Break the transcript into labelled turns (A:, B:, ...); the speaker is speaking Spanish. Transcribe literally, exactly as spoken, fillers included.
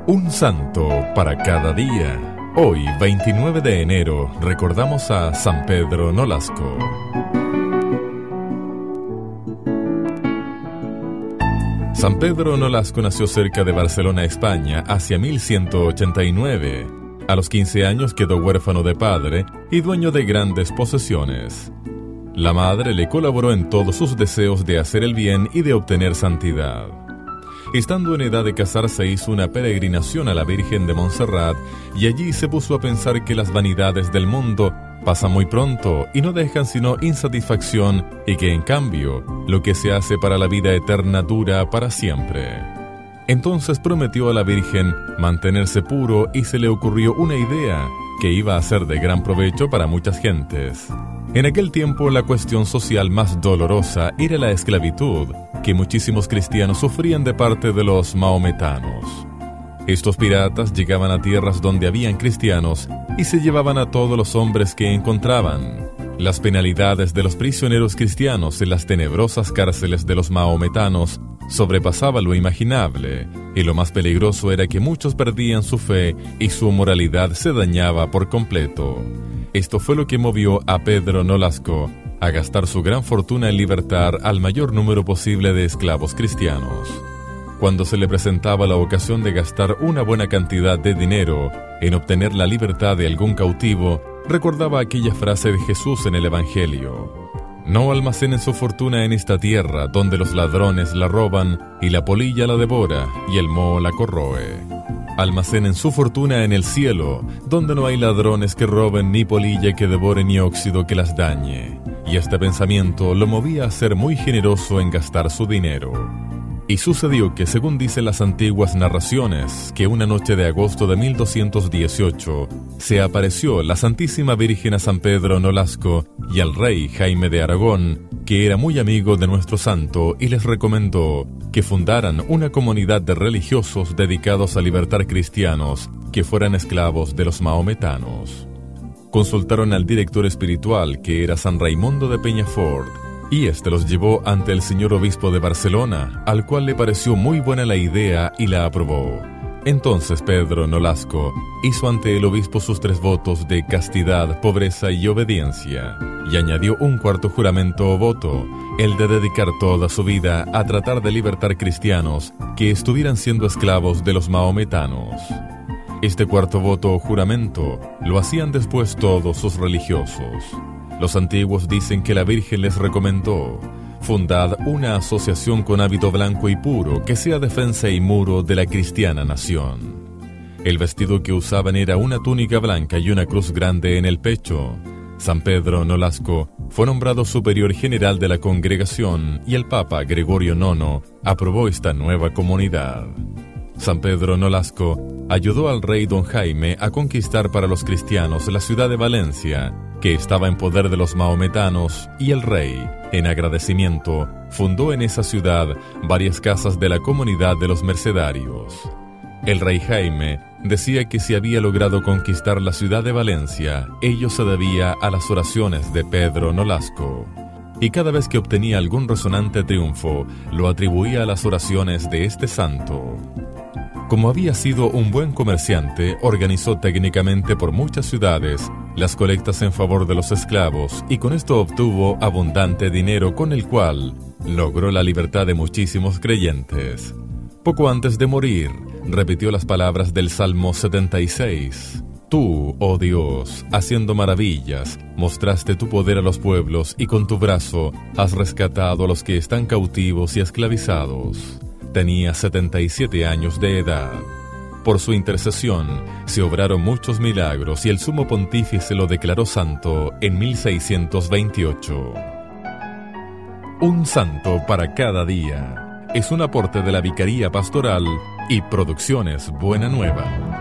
A: Un santo para cada día. Hoy, veintinueve de enero, recordamos a San Pedro Nolasco. San Pedro Nolasco nació cerca de Barcelona, España, hacia mil ciento ochenta y nueve. A los quince años quedó huérfano de padre y dueño de grandes posesiones. La madre le colaboró en todos sus deseos de hacer el bien y de obtener santidad. Estando en edad de casarse, hizo una peregrinación a la Virgen de Montserrat y allí se puso a pensar que las vanidades del mundo pasan muy pronto y no dejan sino insatisfacción, y que en cambio lo que se hace para la vida eterna dura para siempre. Entonces prometió a la Virgen mantenerse puro y se le ocurrió una idea que iba a ser de gran provecho para muchas gentes. En aquel tiempo la cuestión social más dolorosa era la esclavitud, que muchísimos cristianos sufrían de parte de los maometanos. Estos piratas llegaban a tierras donde habían cristianos y se llevaban a todos los hombres que encontraban. Las penalidades de los prisioneros cristianos en las tenebrosas cárceles de los maometanos sobrepasaba lo imaginable, y lo más peligroso era que muchos perdían su fe y su moralidad se dañaba por completo. Esto fue lo que movió a Pedro Nolasco a gastar su gran fortuna en libertar al mayor número posible de esclavos cristianos. Cuando se le presentaba la ocasión de gastar una buena cantidad de dinero en obtener la libertad de algún cautivo, recordaba aquella frase de Jesús en el Evangelio: «No almacenen su fortuna en esta tierra, donde los ladrones la roban y la polilla la devora y el moho la corroe. Almacenen su fortuna en el cielo, donde no hay ladrones que roben, ni polilla que devore, ni óxido que las dañe». Y este pensamiento lo movía a ser muy generoso en gastar su dinero. Y sucedió que, según dicen las antiguas narraciones, que una noche de agosto de mil doscientos dieciocho se apareció la Santísima Virgen a San Pedro Nolasco y al rey Jaime de Aragón, que era muy amigo de nuestro santo, y les recomendó que fundaran una comunidad de religiosos dedicados a libertar cristianos que fueran esclavos de los maometanos. Consultaron al director espiritual, que era San Raimundo de Peñafort, y este los llevó ante el señor obispo de Barcelona, al cual le pareció muy buena la idea y la aprobó. Entonces Pedro Nolasco hizo ante el obispo sus tres votos de castidad, pobreza y obediencia, y añadió un cuarto juramento o voto, el de dedicar toda su vida a tratar de libertar cristianos que estuvieran siendo esclavos de los maometanos. Este cuarto voto o juramento lo hacían después todos sus religiosos. Los antiguos dicen que la Virgen les recomendó: fundad una asociación con hábito blanco y puro, que sea defensa y muro de la cristiana nación. El vestido que usaban era una túnica blanca y una cruz grande en el pecho. San Pedro Nolasco fue nombrado superior general de la congregación y el Papa Gregorio noveno aprobó esta nueva comunidad. San Pedro Nolasco ayudó al rey don Jaime a conquistar para los cristianos la ciudad de Valencia, que estaba en poder de los maometanos, y el rey, en agradecimiento, fundó en esa ciudad varias casas de la comunidad de los mercedarios. El rey Jaime decía que si había logrado conquistar la ciudad de Valencia, ello se debía a las oraciones de Pedro Nolasco, y cada vez que obtenía algún resonante triunfo, lo atribuía a las oraciones de este santo. Como había sido un buen comerciante, organizó técnicamente por muchas ciudades las colectas en favor de los esclavos, y con esto obtuvo abundante dinero con el cual logró la libertad de muchísimos creyentes. Poco antes de morir, repitió las palabras del Salmo setenta y seis. Tú, oh Dios, haciendo maravillas, mostraste tu poder a los pueblos, y con tu brazo has rescatado a los que están cautivos y esclavizados. Tenía setenta y siete años de edad. Por su intercesión se obraron muchos milagros, y el sumo pontífice lo declaró santo en mil seiscientos veintiocho. Un santo para cada día es un aporte de la Vicaría Pastoral y Producciones Buena Nueva.